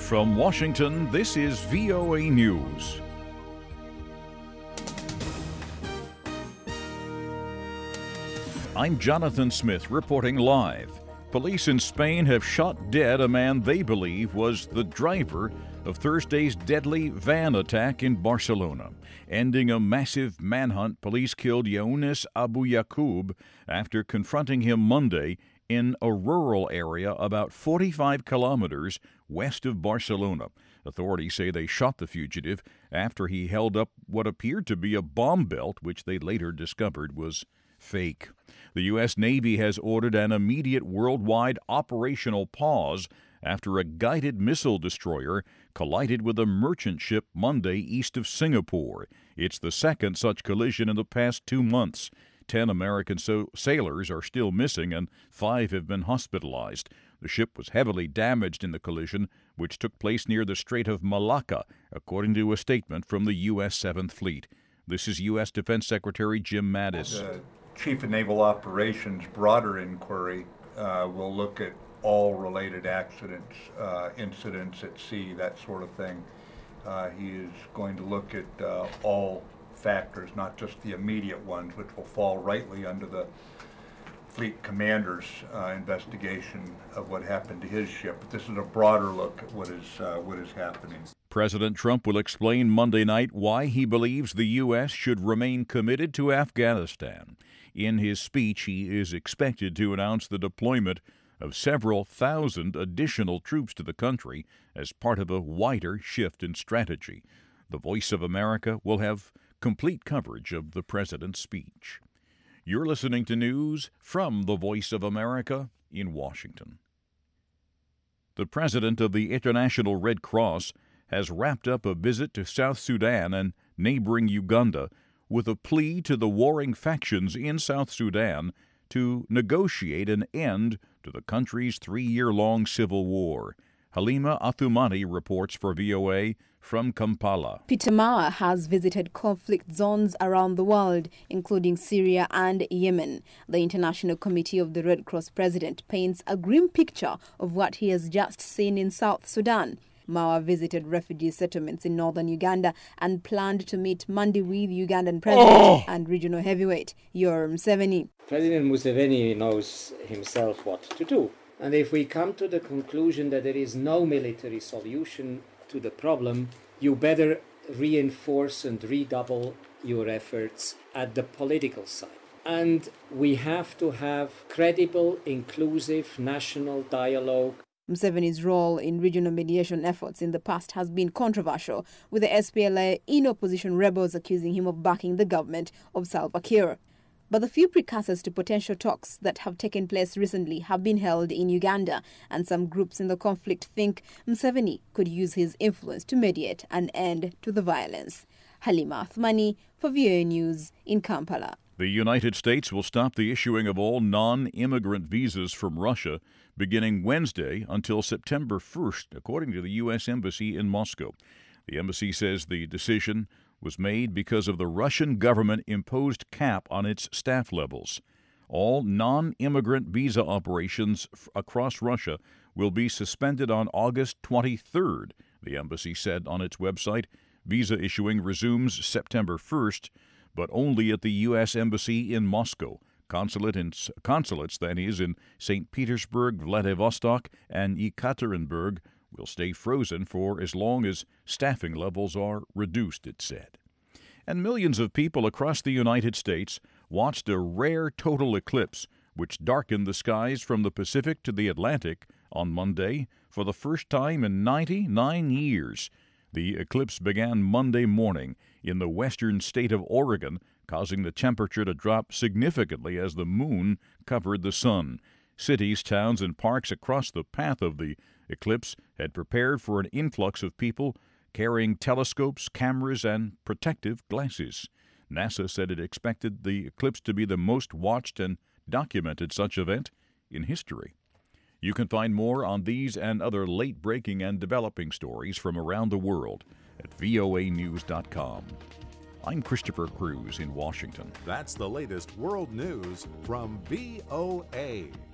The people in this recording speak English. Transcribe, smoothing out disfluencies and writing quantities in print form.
From Washington, this is VOA News. I'm Jonathan Smith reporting live. Police in Spain have shot dead a man they believe was the driver of Thursday's deadly van attack in Barcelona. Ending a massive manhunt, police killed Younes Abu Yaqub after confronting him Monday in a rural area about 45 kilometers west of Barcelona. Authorities say they shot the fugitive after he held up what appeared to be a bomb belt, which they later discovered was fake. The U.S. Navy has ordered an immediate worldwide operational pause after a guided missile destroyer collided with a merchant ship Monday east of Singapore. It's the second such collision in the past 2 months. 10 American sailors are still missing and 5 have been hospitalized. The ship was heavily damaged in the collision, which took place near the Strait of Malacca, according to a statement from the U.S. 7th Fleet. This is U.S. Defense Secretary Jim Mattis. The Chief of Naval Operations broader inquiry will look at all related accidents, incidents at sea, that sort of thing. He is going to look at all factors, not just the immediate ones, which will fall rightly under the fleet commander's investigation of what happened to his ship. But this is a broader look at what is happening. President Trump will explain Monday night why he believes the U.S. should remain committed to Afghanistan. In his speech, he is expected to announce the deployment of several thousand additional troops to the country as part of a wider shift in strategy. The Voice of America will have complete coverage of the president's speech. You're listening to news from the Voice of America in Washington. The president of the International Red Cross has wrapped up a visit to South Sudan and neighboring Uganda with a plea to the warring factions in South Sudan to negotiate an end to the country's 3-year-long civil war. Halima Athumani reports for VOA from Kampala. Peter Maher has visited conflict zones around the world, including Syria and Yemen. The International Committee of the Red Cross president paints a grim picture of what he has just seen in South Sudan. Maher visited refugee settlements in northern Uganda and planned to meet Monday with Ugandan president and regional heavyweight Yoweri Museveni. President Museveni knows himself what to do. And if we come to the conclusion that there is no military solution to the problem, you better reinforce and redouble your efforts at the political side. And we have to have credible, inclusive national dialogue. Museveni's role in regional mediation efforts in the past has been controversial, with the SPLA in opposition rebels accusing him of backing the government of Salva Kiir. But the few precursors to potential talks that have taken place recently have been held in Uganda, and some groups in the conflict think Museveni could use his influence to mediate an end to the violence. Halima Athumani for VOA News in Kampala. The United States will stop the issuing of all non-immigrant visas from Russia beginning Wednesday until September 1st, according to the U.S. Embassy in Moscow. The embassy says the decision was made because of the Russian government-imposed cap on its staff levels. All non-immigrant visa operations across Russia will be suspended on August 23rd, the embassy said on its website. Visa issuing resumes September 1st, but only at the U.S. Embassy in Moscow. Consulates, that is, in St. Petersburg, Vladivostok, and Yekaterinburg will stay frozen for as long as staffing levels are reduced, it said. And millions of people across the United States watched a rare total eclipse which darkened the skies from the Pacific to the Atlantic on Monday for the first time in 99 years. The eclipse began Monday morning in the western state of Oregon, causing the temperature to drop significantly as the moon covered the sun. Cities, towns, and parks across the path of the eclipse had prepared for an influx of people carrying telescopes, cameras, and protective glasses. NASA said it expected the eclipse to be the most watched and documented such event in history. You can find more on these and other late-breaking and developing stories from around the world at voanews.com. I'm Christopher Cruz in Washington. That's the latest world news from VOA.